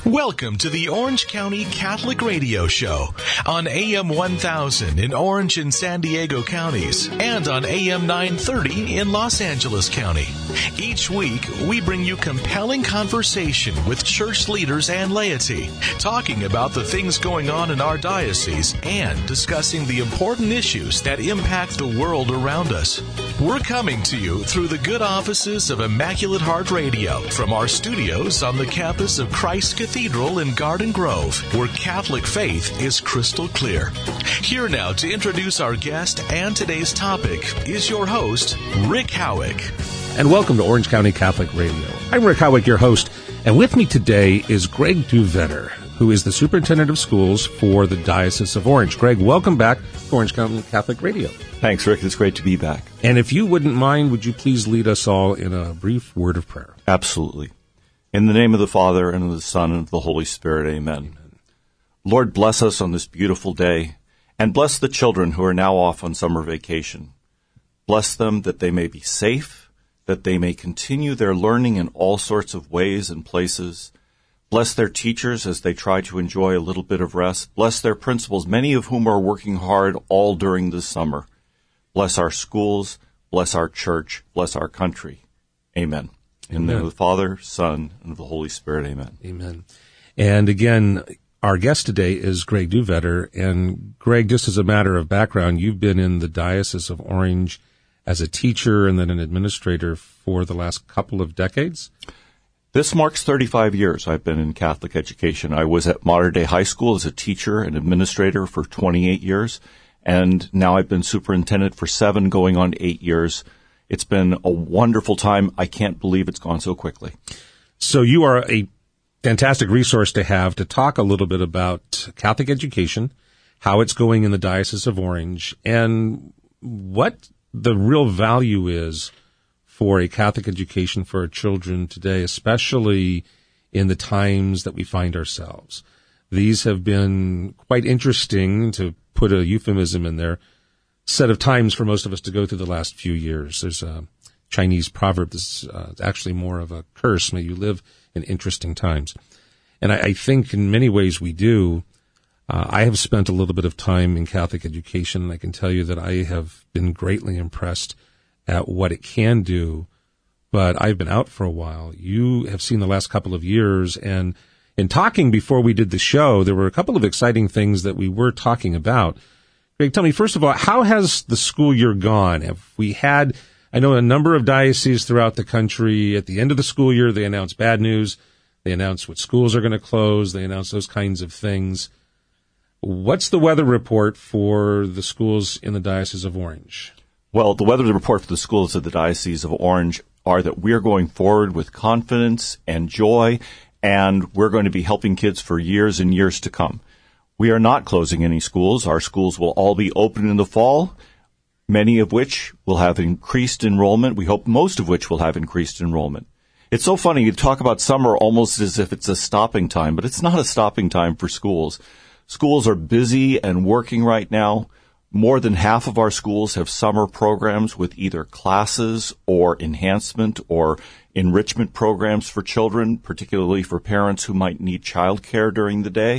Welcome to the Orange County Catholic Radio Show on AM 1000 in Orange and San Diego counties and on AM 930 in Los Angeles County. Each week, we bring you compelling conversation with church leaders and laity, talking about the things going on in our diocese and discussing the important issues that impact the world around us. We're coming to you through the good offices of Immaculate Heart Radio from our studios on the campus of Christ Cathedral in Garden Grove, where Catholic faith is crystal clear. Here now to introduce our guest and today's topic is your host, Rick Howick. And welcome to Orange County Catholic Radio. I'm Rick Howick, your host, and with me today is Greg Duvetter, who is the Superintendent of Schools for the Diocese of Orange. Greg, welcome back to Orange County Catholic Radio. Thanks, Rick. It's great to be back. And if you wouldn't mind, would you please lead us all in a brief word of prayer? Absolutely. In the name of the Father, and of the Son, and of the Holy Spirit, amen. Lord, bless us on this beautiful day, and bless the children who are now off on summer vacation. Bless them that they may be safe, that they may continue their learning in all sorts of ways and places. Bless their teachers as they try to enjoy a little bit of rest. Bless their principals, many of whom are working hard all during the summer. Bless our schools, bless our church, bless our country. Amen. In the name of the Father, Son, and of the Holy Spirit, amen. Amen. And again, our guest today is Greg Duvetter. And Greg, just as a matter of background, you've been in the Diocese of Orange as a teacher and then an administrator for the last couple of decades? This marks 35 years I've been in Catholic education. I was at Mater Dei High School as a teacher and administrator for 28 years, and now I've been superintendent for 7, going on 8 years. It's been a wonderful time. I can't believe it's gone so quickly. So you are a fantastic resource to have to talk a little bit about Catholic education, how it's going in the Diocese of Orange, and what the real value is for a Catholic education for our children today, especially in the times that we find ourselves. These have been quite interesting, to put a euphemism in there, set of times for most of us to go through the last few years. There's a Chinese proverb that's actually more of a curse. May you live in interesting times. And I think in many ways we do. I have spent a little bit of time in Catholic education, and I can tell you that I have been greatly impressed at what it can do, but I've been out for a while. You have seen the last couple of years, and in talking before we did the show, there were a couple of exciting things that we were talking about. Greg, tell me, first of all, how has the school year gone? Have we had, I know a number of dioceses throughout the country, at the end of the school year, they announce bad news, they announce what schools are going to close, they announce those kinds of things. What's the weather report for the schools in the Diocese of Orange? Well, the weather report for the schools of the Diocese of Orange are that we're going forward with confidence and joy, and we're going to be helping kids for years and years to come. We are not closing any schools. Our schools will all be open in the fall, many of which will have increased enrollment. We hope most of which will have increased enrollment. It's so funny, you talk about summer almost as if it's a stopping time, but it's not a stopping time for schools. Schools are busy and working right now. More than half of our schools have summer programs with either classes or enhancement or enrichment programs for children, particularly for parents who might need childcare during the day.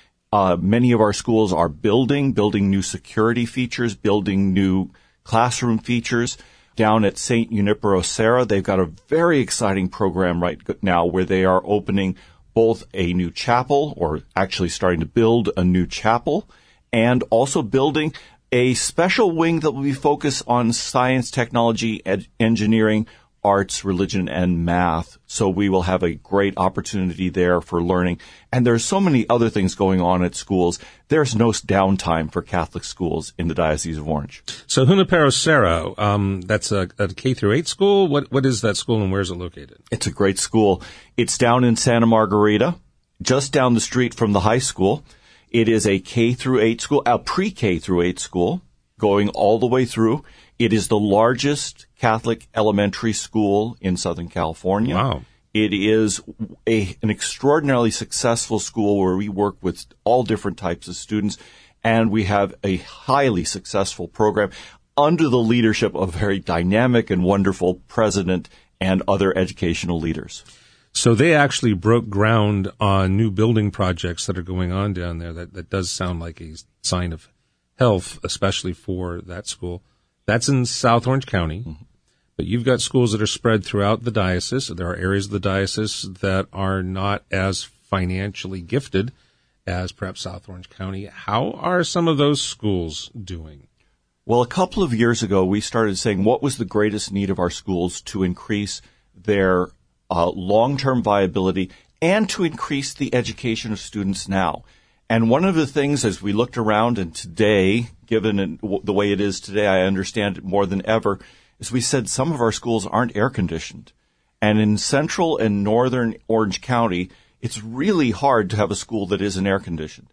Many of our schools are building new security features, building new classroom features. Down at St. Junipero Serra, they've got a very exciting program right now where they are opening both a new chapel, or actually starting to build a new chapel, and also building a special wing that will be focused on science, technology, engineering, arts, religion, and math. So we will have a great opportunity there for learning. And there's so many other things going on at schools. There's no downtime for Catholic schools in the Diocese of Orange. So Junipero Serra, that's a K through 8 school. What is that school, and where is it located? It's a great school. It's down in Santa Margarita, just down the street from the high school. It is a K through 8 school, a pre-K through 8 school, going all the way through. It is the largest Catholic elementary school in Southern California. Wow. It is an extraordinarily successful school where we work with all different types of students, and we have a highly successful program under the leadership of a very dynamic and wonderful president and other educational leaders. So they actually broke ground on new building projects that are going on down there. That does sound like a sign of health, especially for that school. That's in South Orange County. Mm-hmm. But you've got schools that are spread throughout the diocese. There are areas of the diocese that are not as financially gifted as perhaps South Orange County. How are some of those schools doing? Well, a couple of years ago, we started saying what was the greatest need of our schools to increase their long-term viability and to increase the education of students now. And one of the things as we looked around, and today, given the way it is today, I understand it more than ever, is we said some of our schools aren't air-conditioned. And in central and northern Orange County, it's really hard to have a school that isn't air-conditioned.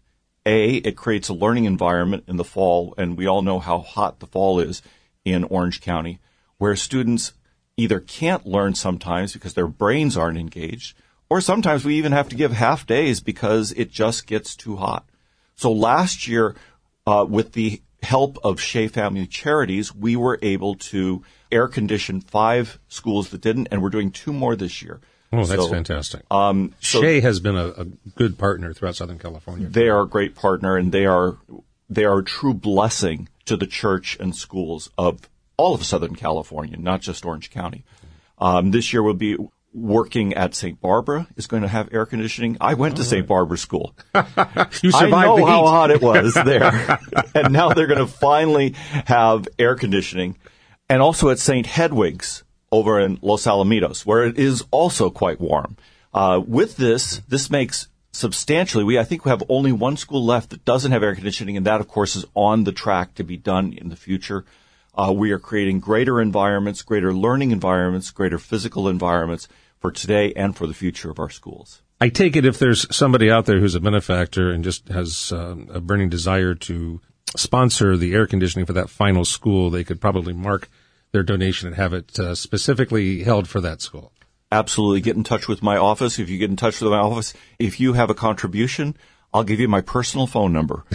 It creates a learning environment in the fall, and we all know how hot the fall is in Orange County, where students either can't learn sometimes because their brains aren't engaged, or sometimes we even have to give half days because it just gets too hot. So last year, with the help of Shea Family Charities, we were able to air condition 5 schools that didn't, and we're doing 2 more this year. Oh, that's fantastic. Shea has been a good partner throughout Southern California. They are a great partner, and they are a true blessing to the church and schools of all of Southern California, not just Orange County. This year we'll be working at St. Barbara is going to have air conditioning. I went to St. Barbara School. You survived I know the heat. how hot it was there. And now they're going to finally have air conditioning. And also at St. Hedwig's over in Los Alamitos, where it is also quite warm. With this makes substantially, I think we have only one school left that doesn't have air conditioning, and that, of course, is on the track to be done in the future. We are creating greater environments, greater learning environments, greater physical environments for today and for the future of our schools. I take it if there's somebody out there who's a benefactor and just has a burning desire to sponsor the air conditioning for that final school, they could probably mark their donation and have it specifically held for that school. Absolutely. Get in touch with my office. If you get in touch with my office, if you have a contribution, I'll give you my personal phone number.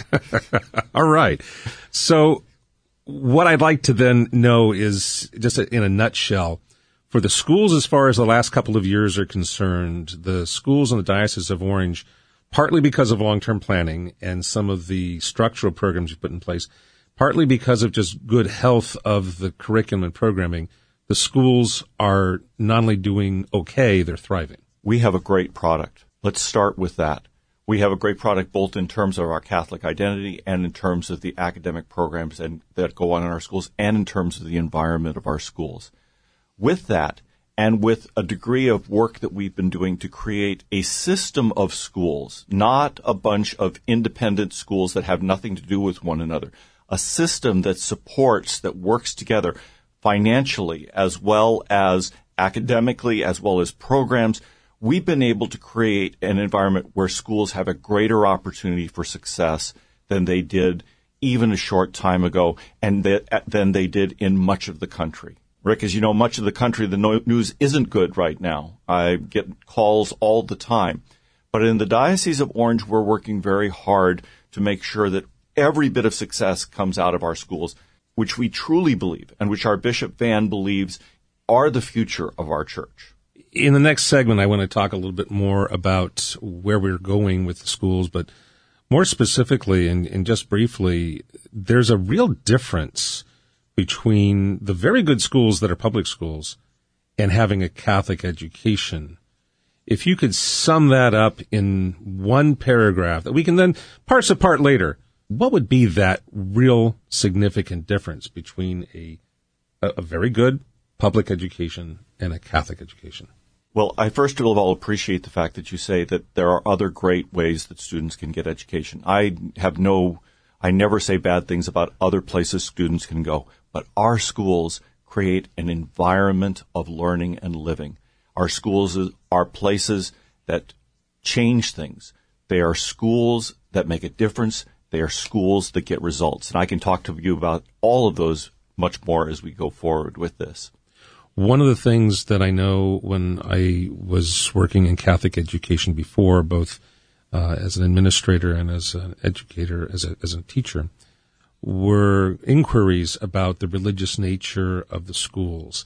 All right. So what I'd like to then know is, just in a nutshell, for the schools as far as the last couple of years are concerned, the schools in the Diocese of Orange, partly because of long-term planning and some of the structural programs you've put in place, partly because of just good health of the curriculum and programming, the schools are not only doing okay, they're thriving. We have a great product. Let's start with that. We have a great product both in terms of our Catholic identity and in terms of the academic programs that go on in our schools and in terms of the environment of our schools. With that, and with a degree of work that we've been doing to create a system of schools, not a bunch of independent schools that have nothing to do with one another, a system that supports, that works together financially as well as academically, as well as programs, we've been able to create an environment where schools have a greater opportunity for success than they did even a short time ago and than they did in much of the country. Rick, as you know, much of the country, the news isn't good right now. I get calls all the time. But in the Diocese of Orange, we're working very hard to make sure that every bit of success comes out of our schools, which we truly believe and which our Bishop Van believes are the future of our church. In the next segment, I want to talk a little bit more about where we're going with the schools, but more specifically and just briefly, there's a real difference between the very good schools that are public schools and having a Catholic education. If you could sum that up in one paragraph that we can then parse apart later, what would be that real significant difference between a very good public education and a Catholic education? Well, I first of all appreciate the fact that you say that there are other great ways that students can get education. I never say bad things about other places students can go, but our schools create an environment of learning and living. Our schools are places that change things. They are schools that make a difference. They are schools that get results. And I can talk to you about all of those much more as we go forward with this. One of the things that I know when I was working in Catholic education before, both as an administrator and as an educator, as a teacher, were inquiries about the religious nature of the schools.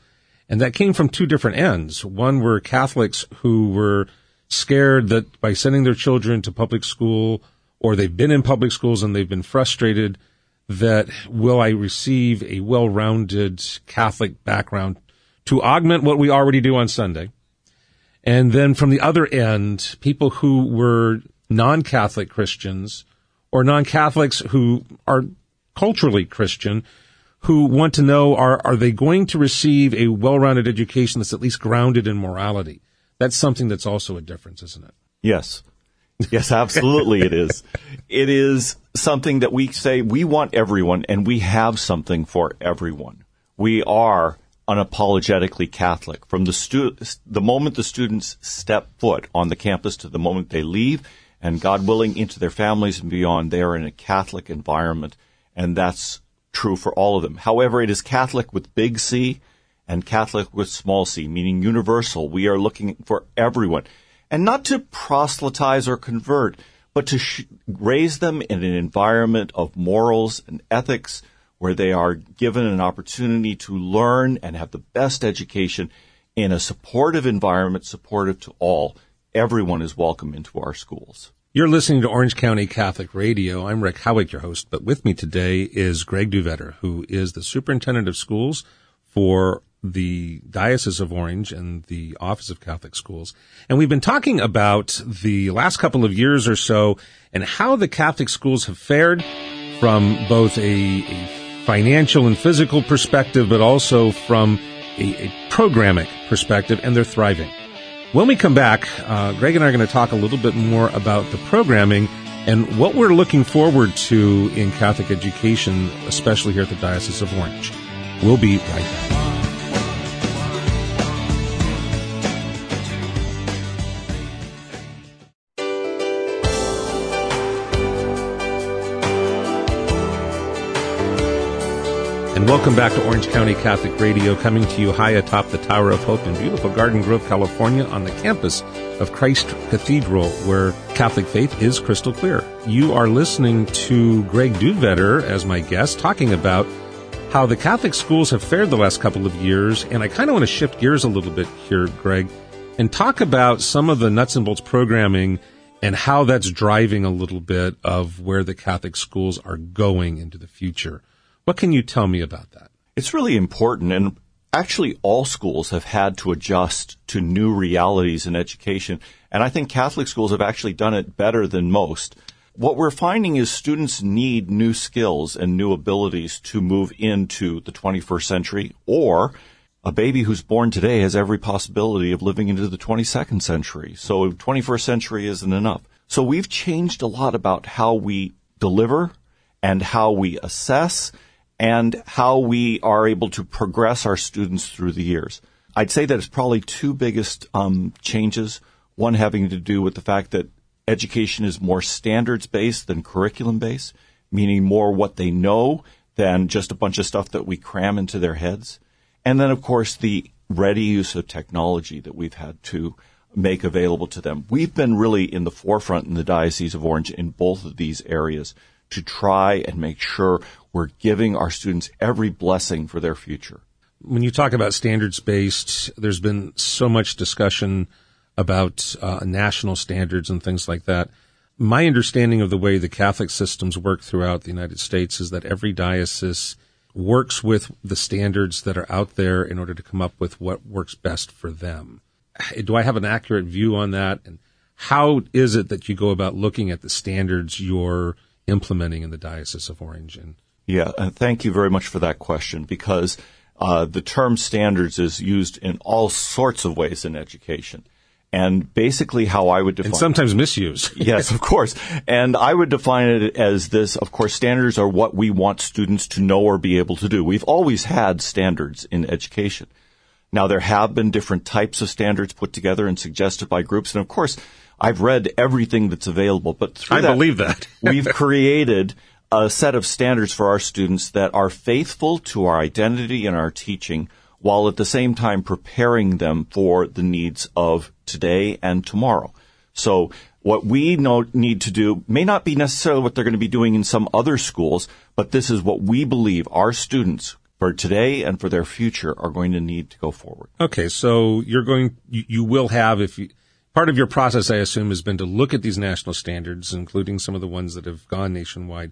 And that came from two different ends. One were Catholics who were scared that by sending their children to public school, or they've been in public schools and they've been frustrated, that will I receive a well-rounded Catholic background to augment what we already do on Sunday? And then from the other end, people who were non-Catholic Christians or non-Catholics who are culturally Christian, who want to know, are they going to receive a well-rounded education that's at least grounded in morality? That's something that's also a difference, isn't it? Yes. Yes, absolutely it is. It is something that we say we want everyone, and we have something for everyone. We are unapologetically Catholic. From the moment the students step foot on the campus to the moment they leave, and God willing, into their families and beyond, they are in a Catholic environment, and that's true for all of them. However, it is Catholic with big C and Catholic with small c, meaning universal. We are looking for everyone. And not to proselytize or convert, but to raise them in an environment of morals and ethics where they are given an opportunity to learn and have the best education in a supportive environment, supportive to all. Everyone is welcome into our schools. You're listening to Orange County Catholic Radio. I'm Rick Howick, your host, but with me today is Greg Duvetter, who is the superintendent of schools for the Diocese of Orange and the Office of Catholic Schools. And we've been talking about the last couple of years or so and how the Catholic schools have fared from both a financial and physical perspective, but also from a programmatic perspective, and they're thriving. When we come back, Greg and I are going to talk a little bit more about the programming and what we're looking forward to in Catholic education, especially here at the Diocese of Orange. We'll be right back. And welcome back to Orange County Catholic Radio, coming to you high atop the Tower of Hope in beautiful Garden Grove, California, on the campus of Christ Cathedral, where Catholic faith is crystal clear. You are listening to Greg Duvetter as my guest, talking about how the Catholic schools have fared the last couple of years. And I kind of want to shift gears a little bit here, Greg, and talk about some of the nuts and bolts programming and how that's driving a little bit of where the Catholic schools are going into the future. What can you tell me about that? It's really important, and actually all schools have had to adjust to new realities in education, and I think Catholic schools have actually done it better than most. What we're finding is students need new skills and new abilities to move into the 21st century, or a baby who's born today has every possibility of living into the 22nd century. So 21st century isn't enough. So we've changed a lot about how we deliver and how we assess and how we are able to progress our students through the years. I'd say that it's probably two biggest changes, one having to do with the fact that education is more standards-based than curriculum-based, meaning more what they know than just a bunch of stuff that we cram into their heads. And then, of course, the ready use of technology that we've had to make available to them. We've been really in the forefront in the Diocese of Orange in both of these areas to try and make sure we're giving our students every blessing for their future. When you talk about standards-based, there's been so much discussion about national standards and things like that. My understanding of the way the Catholic systems work throughout the United States is that every diocese works with the standards that are out there in order to come up with what works best for them. Do I have an accurate view on that? And how is it that you go about looking at the standards you're implementing in the Diocese of Orange? Yeah, and thank you very much for that question, because the term standards is used in all sorts of ways in education. And basically how I would define and sometimes misused. Yes, of course. And I would define it as this. Of course, standards are what we want students to know or be able to do. We've always had standards in education. Now, there have been different types of standards put together and suggested by groups. And of course, I've read everything that's available. But through that, believe that. We've created a set of standards for our students that are faithful to our identity and our teaching, while at the same time preparing them for the needs of today and tomorrow. So what we need to do may not be necessarily what they're going to be doing in some other schools, but this is what we believe our students, for today and for their future are going to need to go forward. Okay, so you will have, part of your process, I assume, has been to look at these national standards, including some of the ones that have gone nationwide,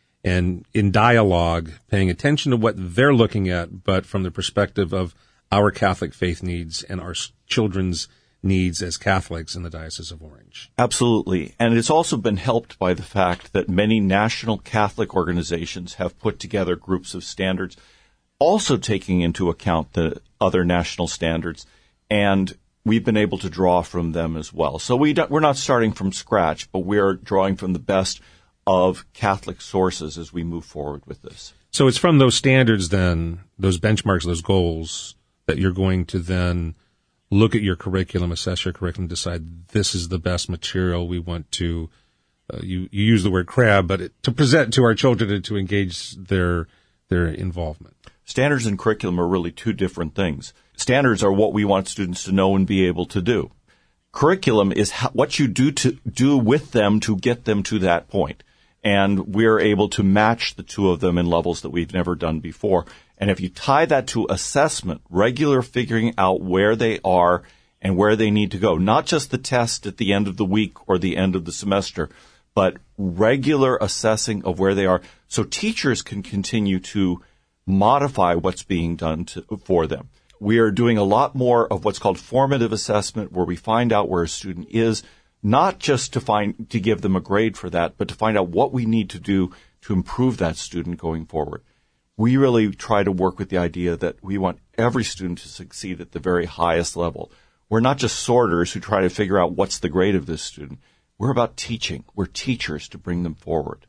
and in dialogue, paying attention to what they're looking at, but from the perspective of our Catholic faith needs and our children's needs as Catholics in the Diocese of Orange. Absolutely. And it's also been helped by the fact that many national Catholic organizations have put together groups of standards, also taking into account the other national standards, and we've been able to draw from them as well. So we're not starting from scratch, but we're drawing from the best of Catholic sources as we move forward with this. So it's from those standards then, those benchmarks, those goals, that you're going to then look at your curriculum, assess your curriculum, decide this is the best material we want to, you use the word crab, but to present to our children and to engage their involvement. Standards and curriculum are really two different things. Standards are what we want students to know and be able to do. Curriculum is what you do with them to get them to that point. And we're able to match the two of them in levels that we've never done before. And if you tie that to assessment, regular figuring out where they are and where they need to go, not just the test at the end of the week or the end of the semester, but regular assessing of where they are, so teachers can continue to modify what's being done for them. We are doing a lot more of what's called formative assessment, where we find out where a student is, not just to give them a grade for that, but to find out what we need to do to improve that student going forward. We really try to work with the idea that we want every student to succeed at the very highest level. We're not just sorters who try to figure out what's the grade of this student. We're about teaching. We're teachers to bring them forward.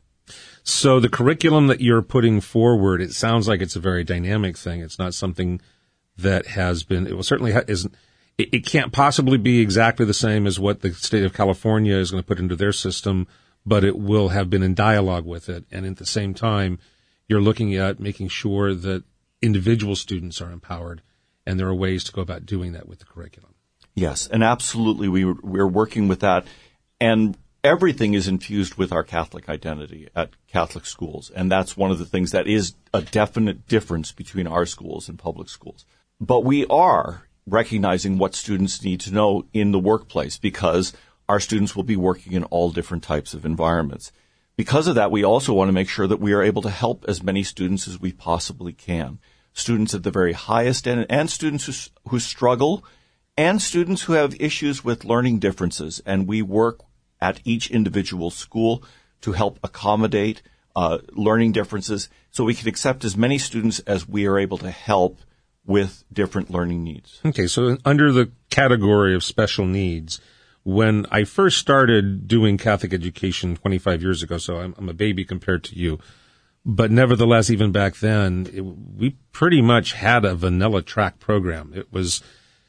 So the curriculum that you're putting forward, it sounds like it's a very dynamic thing. It's not something that has been, it will certainly isn't, it can't possibly be exactly the same as what the state of California is going to put into their system, but it will have been in dialogue with it. And at the same time, you're looking at making sure that individual students are empowered, and there are ways to go about doing that with the curriculum. Yes, and absolutely we're working with that. And everything is infused with our Catholic identity at Catholic schools. And that's one of the things that is a definite difference between our schools and public schools. But we are recognizing what students need to know in the workplace, because our students will be working in all different types of environments. Because of that, we also want to make sure that we are able to help as many students as we possibly can. Students at the very highest end, and students who struggle, and students who have issues with learning differences. And we work at each individual school to help accommodate learning differences, so we can accept as many students as we are able to help with different learning needs. Okay, so under the category of special needs, when I first started doing Catholic education 25 years ago, so I'm a baby compared to you, but nevertheless, even back then, we pretty much had a vanilla track program. It was,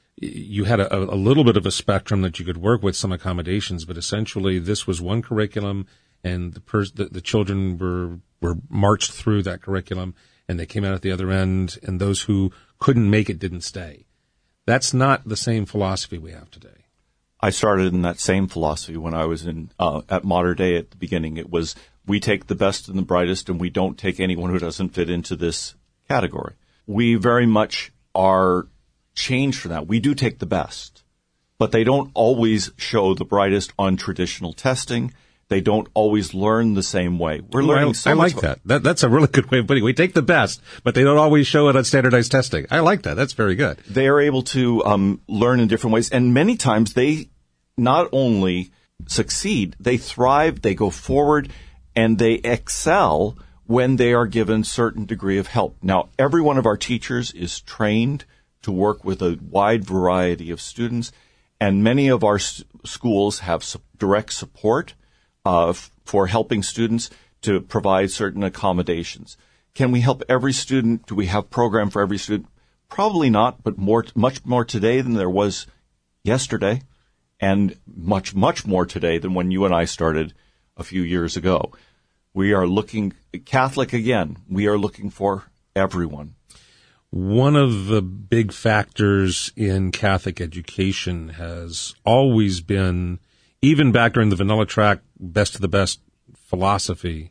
you had a little bit of a spectrum that you could work with, some accommodations, but essentially this was one curriculum, and the children were marched through that curriculum, and they came out at the other end, and those who couldn't make it didn't stay. That's not the same philosophy we have today. I started in that same philosophy when I was at Mater Dei at the beginning. It was, we take the best and the brightest, and we don't take anyone who doesn't fit into this category. We very much are changed from that. We do take the best, but they don't always show the brightest on traditional testing. They don't always learn the same way. We're learning so much. I like that. That's a really good way of putting it. We take the best, but they don't always show it on standardized testing. I like that. That's very good. They are able to learn in different ways, and many times they not only succeed, they thrive, they go forward, and they excel when they are given certain degree of help. Now, every one of our teachers is trained to work with a wide variety of students, and many of our schools have direct support for helping students to provide certain accommodations. Can we help every student? Do we have a program for every student? Probably not, but much more today than there was yesterday, and much, much more today than when you and I started a few years ago. We are looking, Catholic again, we are looking for everyone. One of the big factors in Catholic education has always been, even back during the vanilla track, best of the best philosophy,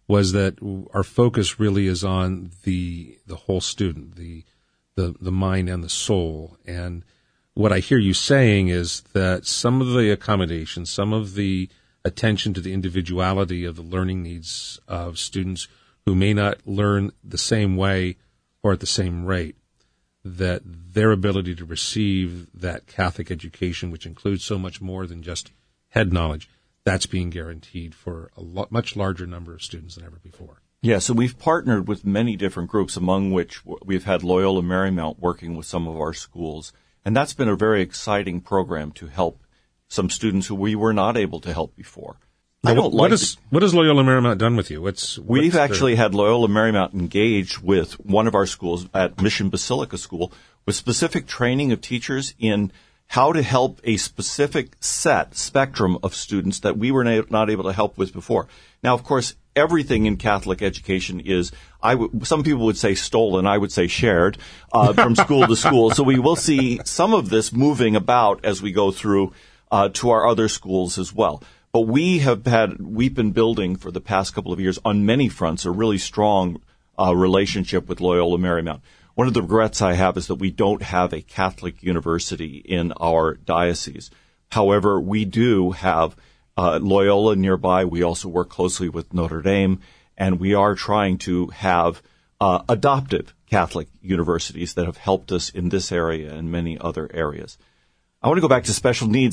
was that our focus really is on the whole student, the mind and the soul. And what I hear you saying is that some of the accommodations, some of the attention to the individuality of the learning needs of students who may not learn the same way or at the same rate, that their ability to receive that Catholic education, which includes so much more than just head knowledge, that's being guaranteed for a much larger number of students than ever before. Yeah, so we've partnered with many different groups, among which we've had Loyola Marymount working with some of our schools. And that's been a very exciting program to help some students who we were not able to help before. What has Loyola Marymount done with you? We've actually had Loyola Marymount engage with one of our schools at Mission Basilica School with specific training of teachers in how to help a specific spectrum of students that we were not able to help with before. Now, of course, everything in Catholic education is, some people would say stolen, I would say shared, from school to school. So we will see some of this moving about as we go through to our other schools as well. But we've been building for the past couple of years on many fronts a really strong relationship with Loyola Marymount. One of the regrets I have is that we don't have a Catholic university in our diocese. However, we do have Loyola nearby. We also work closely with Notre Dame, and we are trying to have adoptive Catholic universities that have helped us in this area and many other areas. I want to go back to special needs.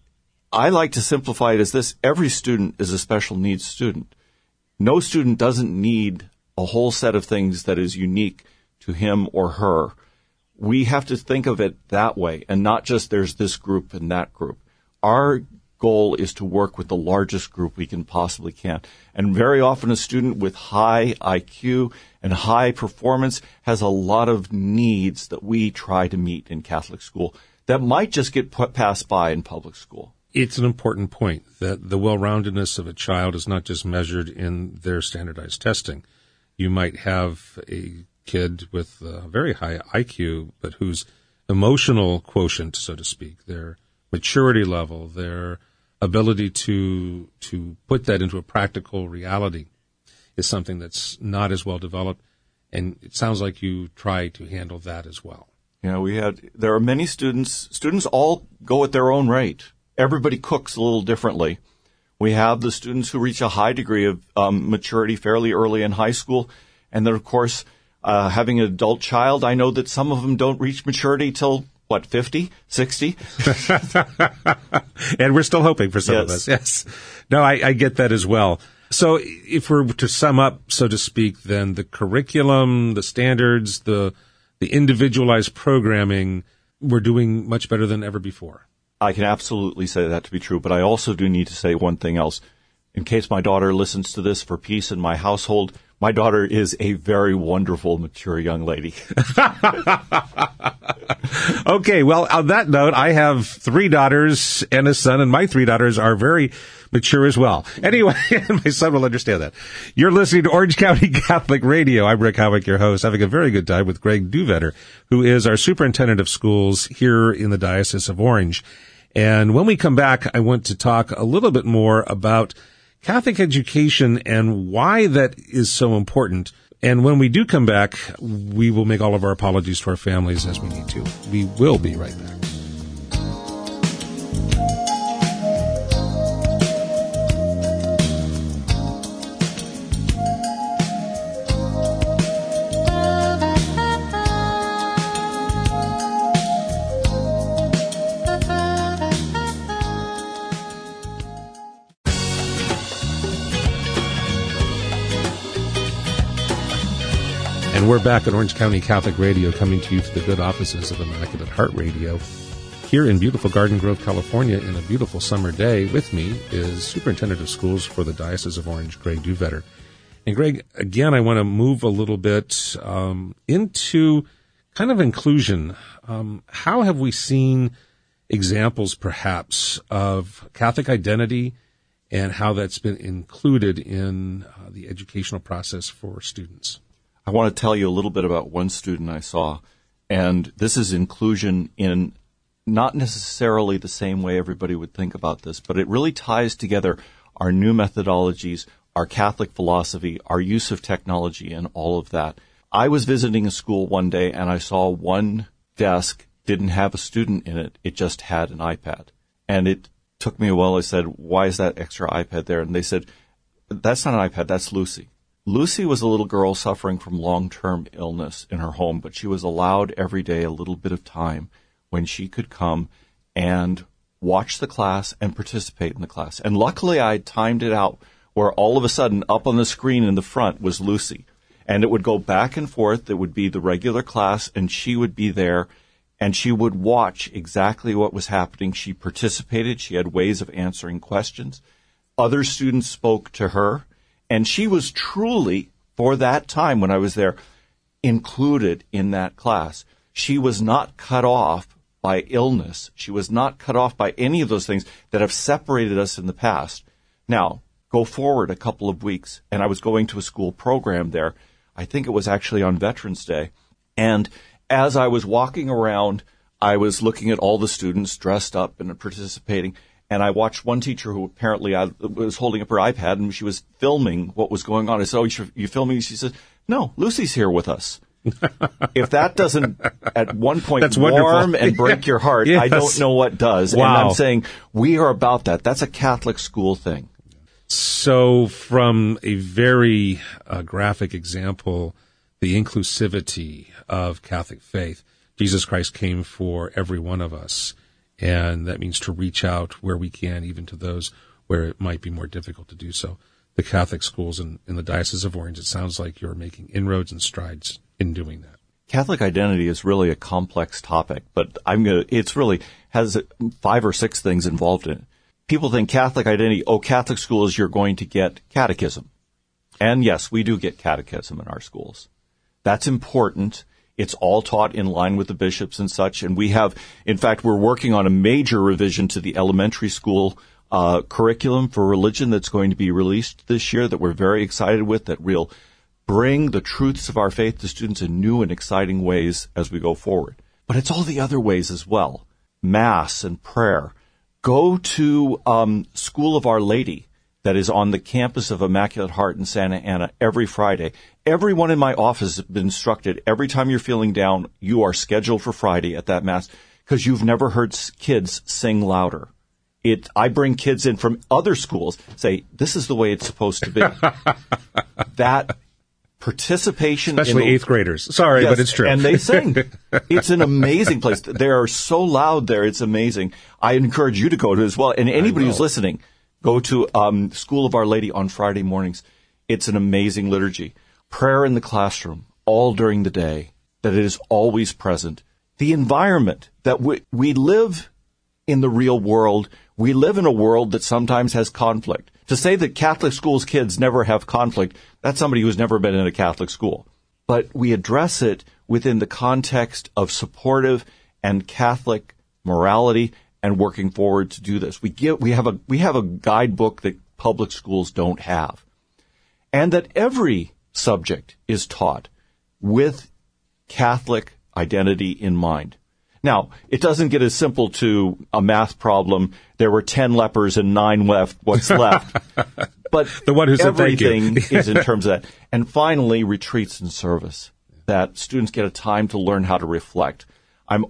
I like to simplify it as this: every student is a special needs student. No student doesn't need a whole set of things that is unique to him or her. We have to think of it that way, and not just there's this group and that group. Our goal is to work with the largest group we can possibly can. And very often a student with high IQ and high performance has a lot of needs that we try to meet in Catholic school that might just get passed by in public school. It's an important point that the well-roundedness of a child is not just measured in their standardized testing. You might have a kid with a very high IQ, but whose emotional quotient, so to speak, their maturity level, their ability to put that into a practical reality is something that's not as well developed. And it sounds like you try to handle that as well. Yeah, there are many students all go at their own rate. Everybody cooks a little differently. We have the students who reach a high degree of maturity fairly early in high school. And then, of course, having an adult child, I know that some of them don't reach maturity till, 50, 60? And we're still hoping for some of us, yes. No, I get that as well. So if we're to sum up, so to speak, then the curriculum, the standards, the individualized programming, we're doing much better than ever before. I can absolutely say that to be true, but I also do need to say one thing else. In case my daughter listens to this, for peace in my household, my daughter is a very wonderful, mature young lady. Okay, well, on that note, I have 3 daughters and a son, and my 3 daughters are very mature as well. Anyway, my son will understand that. You're listening to Orange County Catholic Radio. I'm Rick Howick, your host, having a very good time with Greg Duvetter, who is our superintendent of schools here in the Diocese of Orange. And when we come back, I want to talk a little bit more about Catholic education and why that is so important. And when we do come back, we will make all of our apologies to our families as we need to. We will be right back. And we're back at Orange County Catholic Radio, coming to you through the good offices of Immaculate Heart Radio here in beautiful Garden Grove, California, in a beautiful summer day. With me is Superintendent of Schools for the Diocese of Orange, Greg Duvetter. And Greg, again, I want to move a little bit into kind of inclusion. How have we seen examples, perhaps, of Catholic identity and how that's been included in the educational process for students? I want to tell you a little bit about one student I saw, and this is inclusion in not necessarily the same way everybody would think about this, but it really ties together our new methodologies, our Catholic philosophy, our use of technology, and all of that. I was visiting a school one day, and I saw one desk didn't have a student in it. It just had an iPad. And it took me a while. I said, why is that extra iPad there? And they said, that's not an iPad, that's Lucy. Lucy was a little girl suffering from long-term illness in her home, but she was allowed every day a little bit of time when she could come and watch the class and participate in the class. And luckily I timed it out where all of a sudden up on the screen in the front was Lucy. And it would go back and forth. It would be the regular class, and she would be there, and she would watch exactly what was happening. She participated. She had ways of answering questions. Other students spoke to her, and she was truly, for that time when I was there, included in that class. She was not cut off by illness. She was not cut off by any of those things that have separated us in the past. Now, go forward a couple of weeks, and I was going to a school program there. I think it was actually on Veterans Day. And as I was walking around, I was looking at all the students dressed up and participating. And I watched one teacher who apparently was holding up her iPad, and she was filming what was going on. I said, oh, you filming? She said, no, Lucy's here with us. If that doesn't at one point That's warm wonderful. and break your heart, Yes. I don't know what does. Wow. And I'm saying we are about that. That's a Catholic school thing. So from a very graphic example, the inclusivity of Catholic faith, Jesus Christ came for every one of us. And that means to reach out where we can, even to those where it might be more difficult to do so. The Catholic schools in the Diocese of Orange, it sounds like you're making inroads and strides in doing that. Catholic identity is really a complex topic, but it's really has 5 or 6 things involved in it. People think Catholic identity, Catholic schools, you're going to get catechism. And yes, we do get catechism in our schools. That's important. It's all taught in line with the bishops and such. And in fact, we're working on a major revision to the elementary school curriculum for religion that's going to be released this year that we're very excited with, that will bring the truths of our faith to students in new and exciting ways as we go forward. But it's all the other ways as well. Mass and prayer. Go to School of Our Lady that is on the campus of Immaculate Heart in Santa Ana every Friday. Everyone in my office has been instructed every time you're feeling down, you are scheduled for Friday at that Mass because you've never heard kids sing louder. I bring kids in from other schools, say, this is the way it's supposed to be. That participation. Especially 8th graders. Sorry, yes, but it's true. And they sing. It's an amazing place. They are so loud there. It's amazing. I encourage you to go to it as well. And anybody who's listening, go to School of Our Lady on Friday mornings. It's an amazing liturgy. Prayer in the classroom, all during the day, that it is always present. The environment that we live in the real world. We live in a world that sometimes has conflict. To say that Catholic schools kids never have conflict, that's somebody who's never been in a Catholic school. But we address it within the context of supportive and Catholic morality and working forward to do this. We have a guidebook that public schools don't have. And that every subject is taught with Catholic identity in mind. Now, it doesn't get as simple to a math problem. There were 10 lepers and 9 left. What's left? But the one who said thank you. Everything is in terms of that. And finally, retreats and service, that students get a time to learn how to reflect. I'm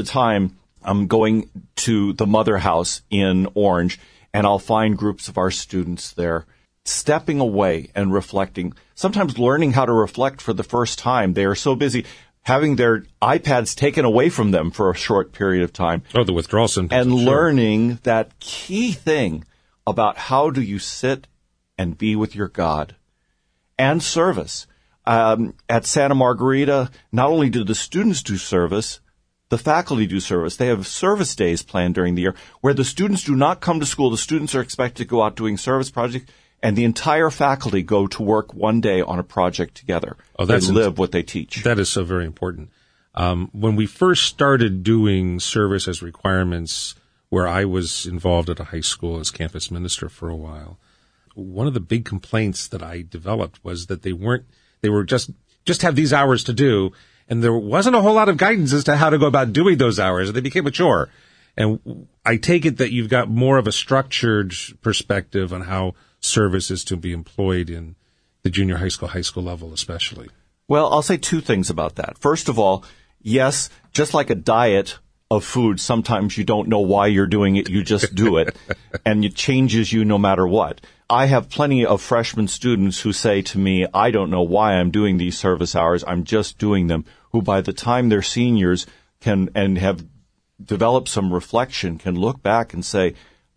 going to the Mother House in Orange, and I'll find groups of our students there stepping away and reflecting, sometimes learning how to reflect for the first time. They are so busy having their iPads taken away from them for a short period of time. Oh, the withdrawal symptoms. And learning that key thing about how do you sit and be with your God. And service. At Santa Margarita, not only do the students do service, the faculty do service. They have service days planned during the year where the students do not come to school. The students are expected to go out doing service projects, and the entire faculty go to work one day on a project together. They live what they teach. That is so very important. When we first started doing service as requirements, where I was involved at a high school as campus minister for a while, one of the big complaints that I developed was that they were just have these hours to do, and there wasn't a whole lot of guidance as to how to go about doing those hours. They became a chore. And I take it that you've got more of a structured perspective on how service is to be employed in the junior high school level especially. Well, I'll say two things about that. First of all, yes, just like a diet of food, sometimes you don't know why you're doing it, you just do it, and it changes you no matter what. I have plenty of freshman students who say to me, I don't know why I'm doing these service hours, I'm just doing them, who by the time they're seniors can and have developed some reflection, can look back and say,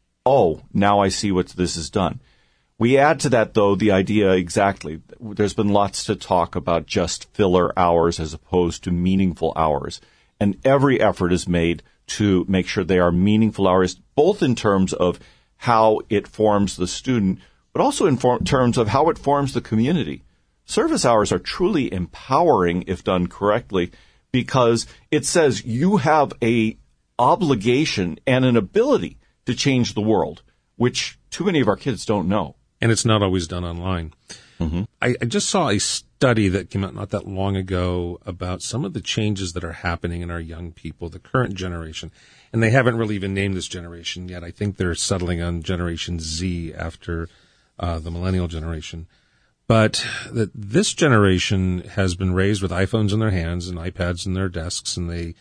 oh, now I see what this has done. We add to that, though, the idea exactly. There's been lots to talk about just filler hours as opposed to meaningful hours. And every effort is made to make sure they are meaningful hours, both in terms of how it forms the student, but also in terms of how it forms the community. Service hours are truly empowering if done correctly, because it says you have a obligation and an ability to change the world, which too many of our kids don't know. And it's not always done online. Mm-hmm. I just saw a study that came out not that long ago about some of the changes that are happening in our young people, the current generation. And they haven't really even named this generation yet. I think they're settling on Generation Z after the millennial generation. But that this generation has been raised with iPhones in their hands and iPads in their desks, and they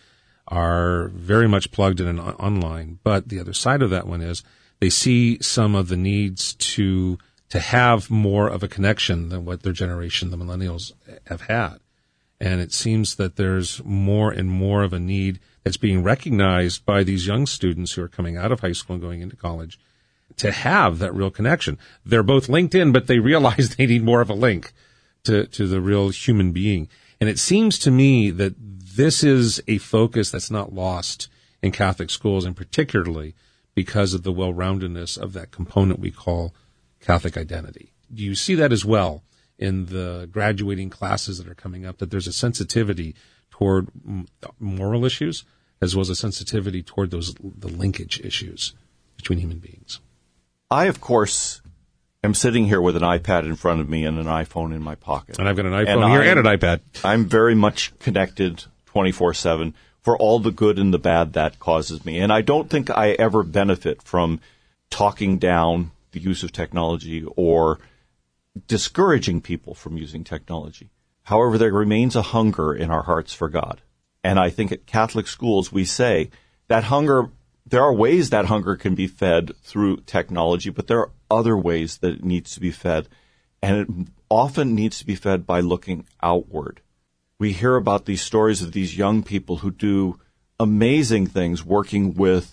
are very much plugged in and online. But the other side of that one is they see some of the needs to have more of a connection than what their generation, the millennials, have had. And it seems that there's more and more of a need that's being recognized by these young students who are coming out of high school and going into college to have that real connection. They're both linked in, but they realize they need more of a link to the real human being. And it seems to me that this is a focus that's not lost in Catholic schools, and particularly because of the well-roundedness of that component we call Catholic identity. Do you see that as well in the graduating classes that are coming up, that there's a sensitivity toward moral issues as well as a sensitivity toward the linkage issues between human beings? I, of course, am sitting here with an iPad in front of me and an iPhone in my pocket. And I've got an iPhone here and an iPad. I'm very much connected 24/7 for all the good and the bad that causes me. And I don't think I ever benefit from talking down the use of technology or discouraging people from using technology. However, there remains a hunger in our hearts for God. And I think at Catholic schools we say that hunger, there are ways that hunger can be fed through technology, but there are other ways that it needs to be fed. And it often needs to be fed by looking outward. We hear about these stories of these young people who do amazing things working with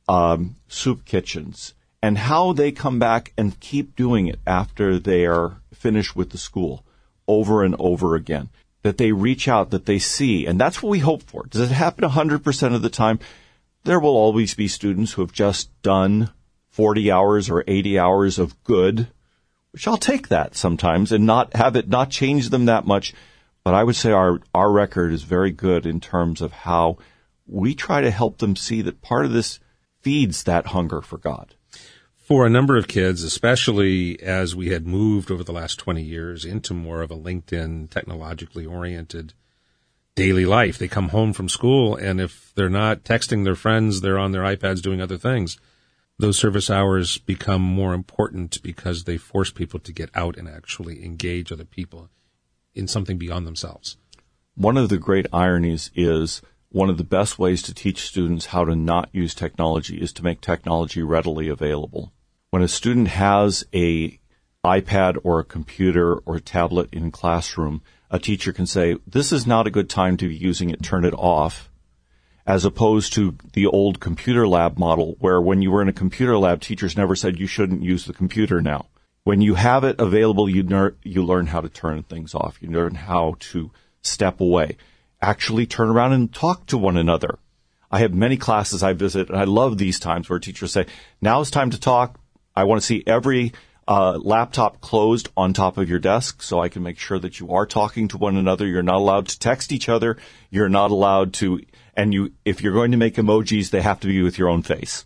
soup kitchens, and how they come back and keep doing it after they are finished with the school over and over again. That they reach out, that they see, and that's what we hope for. Does it happen 100% of the time? There will always be students who have just done 40 hours or 80 hours of good, which I'll take that sometimes and not have it not change them that much. But I would say our record is very good in terms of how we try to help them see that part of this feeds that hunger for God. For a number of kids, especially as we had moved over the last 20 years into more of a LinkedIn, technologically oriented daily life, they come home from school, and if they're not texting their friends, they're on their iPads doing other things. Those service hours become more important because they force people to get out and actually engage other people in something beyond themselves. One of the great ironies is one of the best ways to teach students how to not use technology is to make technology readily available. When a student has a iPad or a computer or a tablet in classroom, a teacher can say, this is not a good time to be using it, turn it off, as opposed to the old computer lab model where when you were in a computer lab, teachers never said you shouldn't use the computer now. When you have it available, you learn how to turn things off. You learn how to step away, actually turn around and talk to one another. I have many classes I visit, and I love these times where teachers say, now it's time to talk. I want to see every laptop closed on top of your desk so I can make sure that you are talking to one another. You're not allowed to text each other. You're not allowed to, and if you're going to make emojis, they have to be with your own face.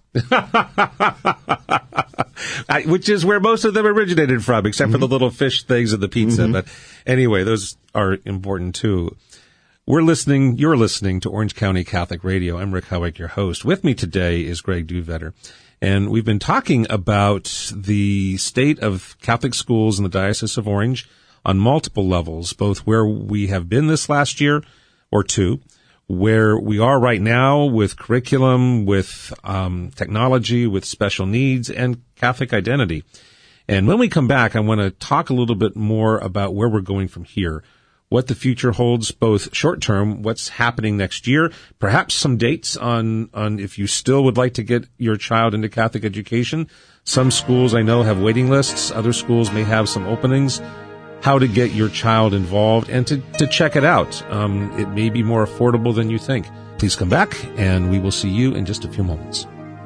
Which is where most of them originated from, except for the little fish things and the pizza. But anyway, those are important too. You're listening to Orange County Catholic Radio. I'm Rick Howick, your host. With me today is Greg Duvetter. And we've been talking about the state of Catholic schools in the Diocese of Orange on multiple levels, both where we have been this last year or two, where we are right now with curriculum, with technology, with special needs, and Catholic identity. And when we come back, I want to talk a little bit more about where we're going from here, what the future holds, both short term, what's happening next year, perhaps some dates on if you still would like to get your child into Catholic education. Some schools I know have waiting lists. Other schools may have some openings. How to get your child involved and to check it out. It may be more affordable than you think. Please come back, and we will see you in just a few moments.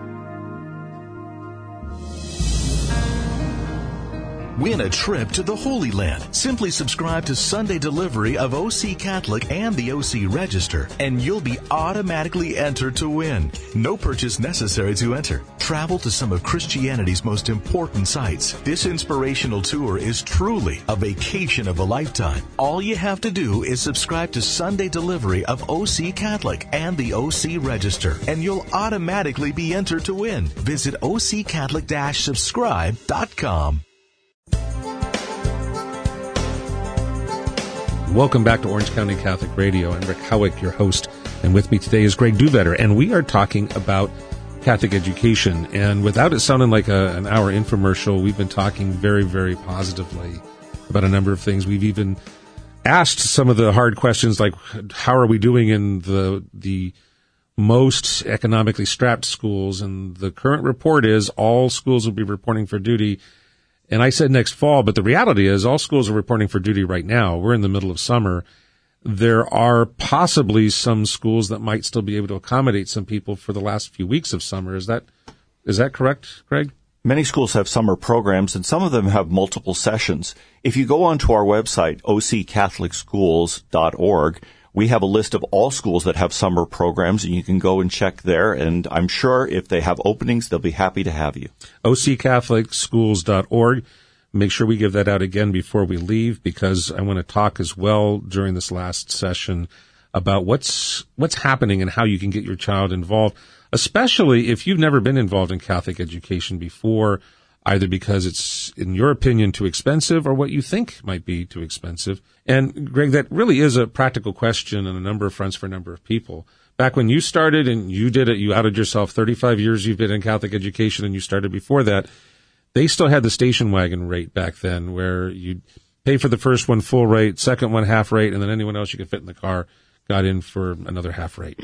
Win a trip to the Holy Land. Simply subscribe to Sunday delivery of OC Catholic and the OC Register, and you'll be automatically entered to win. No purchase necessary to enter. Travel to some of Christianity's most important sites. This inspirational tour is truly a vacation of a lifetime. All you have to do is subscribe to Sunday delivery of OC Catholic and the OC Register, and you'll automatically be entered to win. Visit occatholic-subscribe.com. Welcome back to Orange County Catholic Radio. I'm Rick Howick, your host, and with me today is Greg Duvetter, and we are talking about Catholic education. And without it sounding like an hour infomercial, we've been talking very, very positively about a number of things. We've even asked some of the hard questions like, how are we doing in the most economically strapped schools? And the current report is all schools will be reporting for duty. And I said next fall, but the reality is all schools are reporting for duty right now. We're in the middle of summer. There are possibly some schools that might still be able to accommodate some people for the last few weeks of summer. Is that correct, Greg? Many schools have summer programs, and some of them have multiple sessions. If you go onto our website, OCCatholicschools.org, we have a list of all schools that have summer programs, and you can go and check there. And I'm sure if they have openings, they'll be happy to have you. OCCatholicschools.org. Make sure we give that out again before we leave, because I want to talk as well during this last session about what's happening and how you can get your child involved, especially if you've never been involved in Catholic education before, either because it's, in your opinion, too expensive or what you think might be too expensive. And, Greg, that really is a practical question on a number of fronts for a number of people. Back when you started and you did it, you outed yourself, 35 years you've been in Catholic education, and you started before that, they still had the station wagon rate back then, where you'd pay for the first one full rate, second one half rate, and then anyone else you could fit in the car got in for another half rate.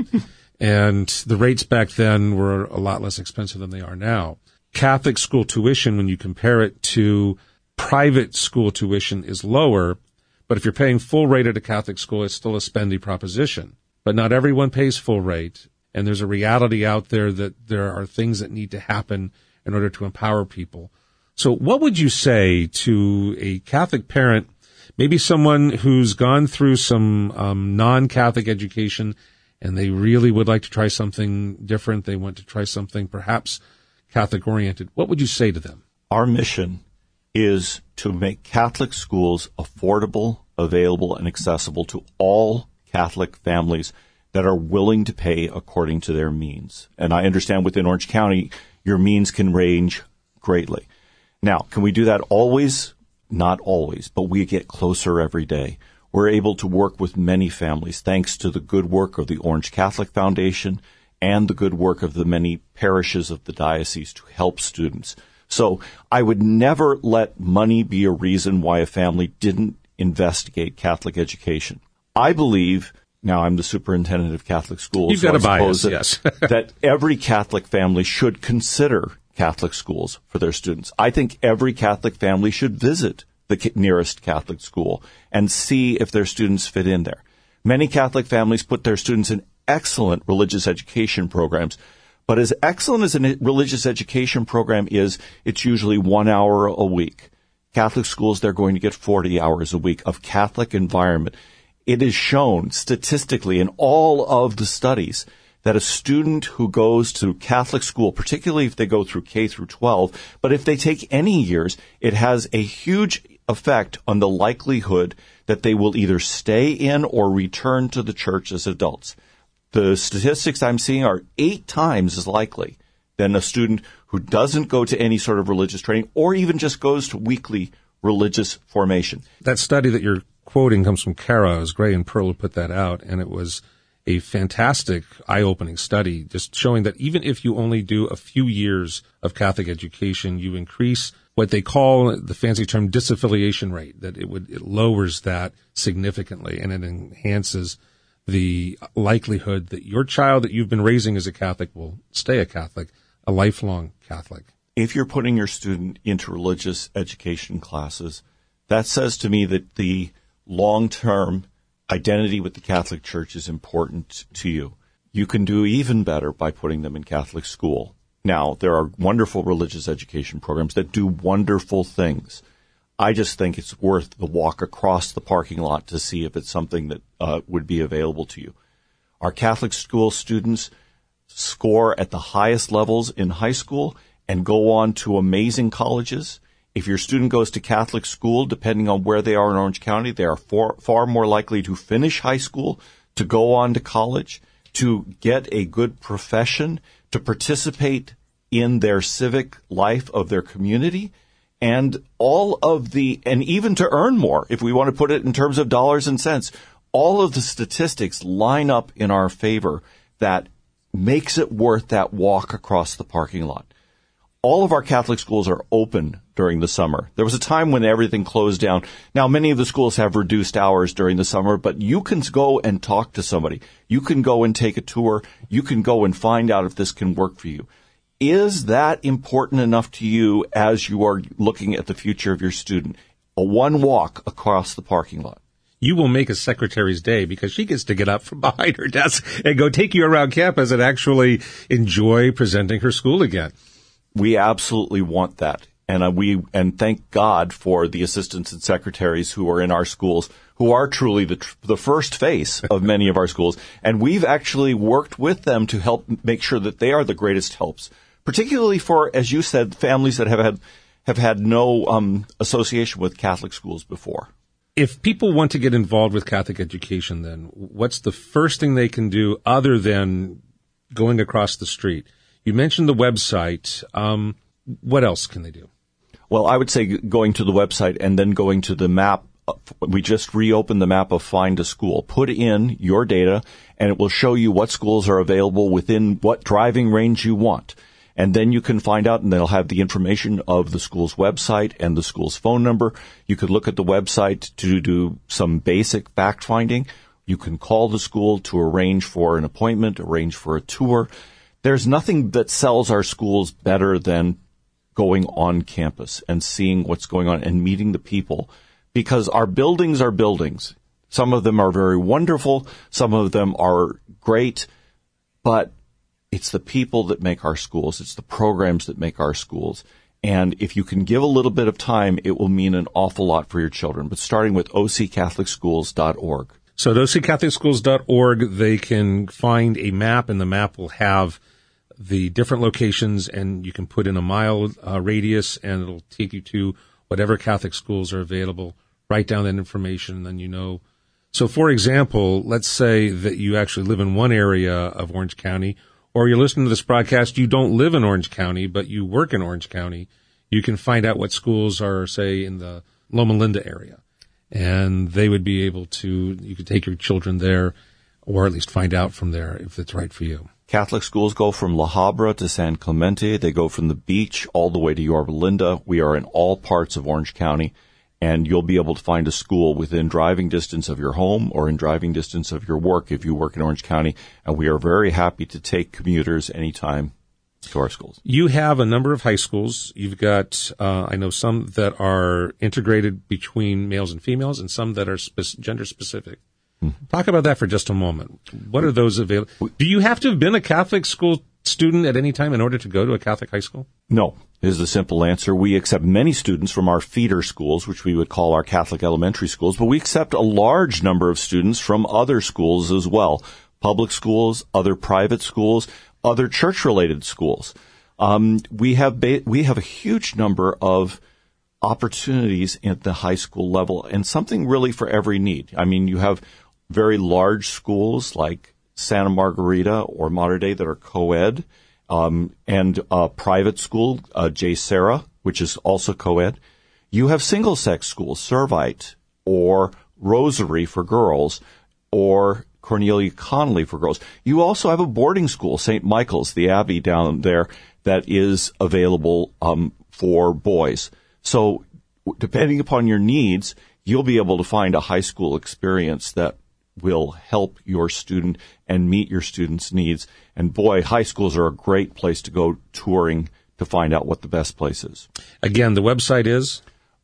And the rates back then were a lot less expensive than they are now. Catholic school tuition, when you compare it to private school tuition, is lower, but if you're paying full rate at a Catholic school, it's still a spendy proposition. But not everyone pays full rate, and there's a reality out there that there are things that need to happen in order to empower people. So what would you say to a Catholic parent, maybe someone who's gone through some non-Catholic education, and they really would like to try something different, they want to try something perhaps Catholic-oriented? What would you say to them? Our mission is to make Catholic schools affordable, available, and accessible to all Catholic families that are willing to pay according to their means. And I understand within Orange County, your means can range greatly. Now, can we do that always? Not always, but we get closer every day. We're able to work with many families thanks to the good work of the Orange Catholic Foundation and the good work of the many parishes of the diocese to help students. So I would never let money be a reason why a family didn't investigate Catholic education. I believe, now I'm the superintendent of Catholic schools. You've got a bias, yes. that every Catholic family should consider Catholic schools for their students. I think every Catholic family should visit the nearest Catholic school and see if their students fit in there. Many Catholic families put their students in excellent religious education programs, but as excellent as a religious education program is, it's usually 1 hour a week. Catholic schools, they're going to get 40 hours a week of Catholic environment. It is shown statistically in all of the studies that a student who goes to Catholic school, particularly if they go through K through 12, but if they take any years, it has a huge effect on the likelihood that they will either stay in or return to the church as adults. The statistics I'm seeing are 8 times as likely than a student who doesn't go to any sort of religious training or even just goes to weekly religious formation. That study that you're quoting comes from CARA. It was Gray and Pearl who put that out, and it was a fantastic, eye-opening study just showing that even if you only do a few years of Catholic education, you increase what they call the fancy term disaffiliation rate, that it lowers that significantly, and it enhances the likelihood that your child that you've been raising as a Catholic will stay a Catholic, a lifelong Catholic. If you're putting your student into religious education classes, that says to me that the long-term identity with the Catholic Church is important to you. You can do even better by putting them in Catholic school. Now, there are wonderful religious education programs that do wonderful things. I just think it's worth the walk across the parking lot to see if it's something that would be available to you. Our Catholic school students score at the highest levels in high school and go on to amazing colleges. If your student goes to Catholic school, depending on where they are in Orange County, they are far more likely to finish high school, to go on to college, to get a good profession, to participate in their civic life of their community, and and even to earn more, if we want to put it in terms of dollars and cents. All of the statistics line up in our favor that makes it worth that walk across the parking lot. All of our Catholic schools are open during the summer. There was a time when everything closed down. Now, many of the schools have reduced hours during the summer, but you can go and talk to somebody. You can go and take a tour. You can go and find out if this can work for you. Is that important enough to you as you are looking at the future of your student? A one walk across the parking lot. You will make a secretary's day because she gets to get up from behind her desk and go take you around campus and actually enjoy presenting her school again. We absolutely want that. And thank God for the assistants and secretaries who are in our schools, who are truly the first face of many of our schools. And we've actually worked with them to help make sure that they are the greatest helps, particularly for, as you said, families that have had no association with Catholic schools before. If people want to get involved with Catholic education, then what's the first thing they can do other than going across the street? You mentioned the website. What else can they do? Well, I would say going to the website and then going to the map. We just reopened the map of Find a School. Put in your data, and it will show you what schools are available within what driving range you want. And then you can find out, and they'll have the information of the school's website and the school's phone number. You could look at the website to do some basic fact-finding. You can call the school to arrange for an appointment, arrange for a tour. There's nothing that sells our schools better than going on campus and seeing what's going on and meeting the people, because our buildings are buildings. Some of them are very wonderful. Some of them are great, but it's the people that make our schools. It's the programs that make our schools. And if you can give a little bit of time, it will mean an awful lot for your children. But starting with OCCatholicschools.org. So at OCCatholicschools.org, they can find a map, and the map will have the different locations, and you can put in a mile radius, and it'll take you to whatever Catholic schools are available. Write down that information, and then you know. So, for example, let's say that you actually live in one area of Orange County, or you're listening to this broadcast, you don't live in Orange County, but you work in Orange County. You can find out what schools are, say, in the Loma Linda area, and they would be able to, you could take your children there, or at least find out from there if it's right for you. Catholic schools go from La Habra to San Clemente. They go from the beach all the way to Yorba Linda. We are in all parts of Orange County, and you'll be able to find a school within driving distance of your home or in driving distance of your work if you work in Orange County, and we are very happy to take commuters anytime to our schools. You have a number of high schools. You've got, I know some that are integrated between males and females and some that are gender specific. Talk about that for just a moment. What are those available? Do you have to have been a Catholic school student at any time in order to go to a Catholic high school? No, is the simple answer. We accept many students from our feeder schools, which we would call our Catholic elementary schools, but we accept a large number of students from other schools as well. Public schools, other private schools, other church-related schools. We have a huge number of opportunities at the high school level and something really for every need. I mean, you have very large schools like Santa Margarita or Mater Dei that are co-ed, and a private school, J. Sarah, which is also co-ed. You have single-sex schools, Servite or Rosary for girls, or Cornelia Connolly for girls. You also have a boarding school, St. Michael's, the Abbey down there, that is available for boys. So depending upon your needs, you'll be able to find a high school experience that will help your student and meet your student's needs. And boy, high schools are a great place to go touring to find out what the best place is. Again, the website is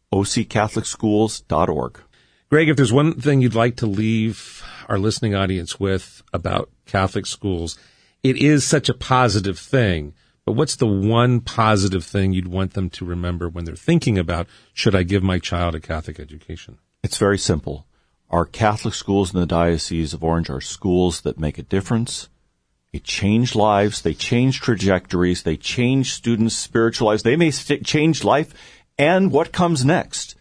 OCCatholicschools.org. Greg, if there's one thing you'd like to leave our listening audience with about Catholic schools, it is such a positive thing. But what's the one positive thing you'd want them to remember when they're thinking about, should I give my child a Catholic education? It's very simple. Our Catholic schools in the Diocese of Orange are schools that make a difference. They change lives. They change trajectories. They change students' spiritual lives. They may change life and what comes next.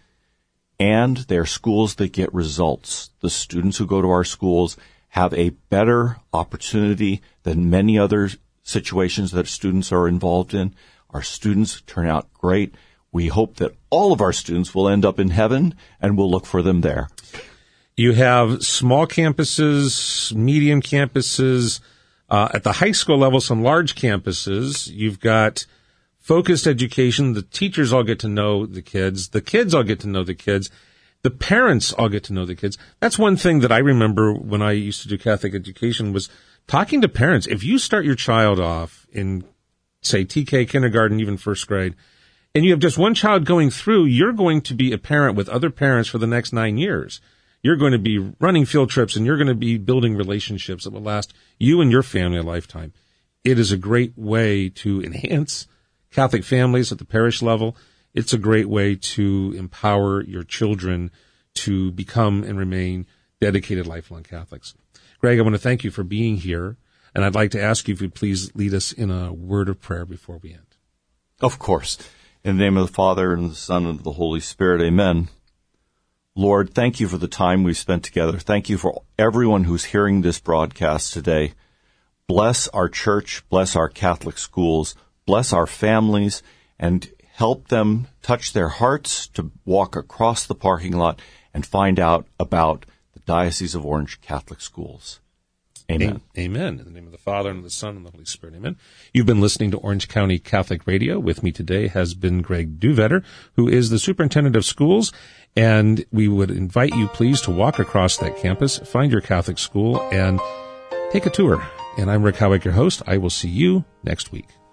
And they're schools that get results. The students who go to our schools have a better opportunity than many other situations that students are involved in. Our students turn out great. We hope that all of our students will end up in heaven, and we'll look for them there. You have small campuses, medium campuses, at the high school level, some large campuses. You've got focused education. The teachers all get to know the kids all get to know the kids. The parents all get to know the kids. That's one thing that I remember when I used to do Catholic education was talking to parents. If you start your child off in, say, TK, kindergarten, even first grade, and you have just one child going through, you're going to be a parent with other parents for the next 9 years. You're going to be running field trips, and you're going to be building relationships that will last you and your family a lifetime. It is a great way to enhance Catholic families at the parish level. It's a great way to empower your children to become and remain dedicated lifelong Catholics. Greg, I want to thank you for being here, and I'd like to ask you if you'd please lead us in a word of prayer before we end. Of course. In the name of the Father, and of the Son, and of the Holy Spirit, amen. Lord, thank you for the time we've spent together. Thank you for everyone who's hearing this broadcast today. Bless our church, bless our Catholic schools, bless our families, and help them touch their hearts to walk across the parking lot and find out about the Diocese of Orange Catholic schools. Amen. Amen. In the name of the Father, and of the Son, and the Holy Spirit. Amen. You've been listening to Orange County Catholic Radio. With me today has been Greg Duvetter, who is the superintendent of schools. And we would invite you, please, to walk across that campus, find your Catholic school, and take a tour. And I'm Rick Howick, your host. I will see you next week.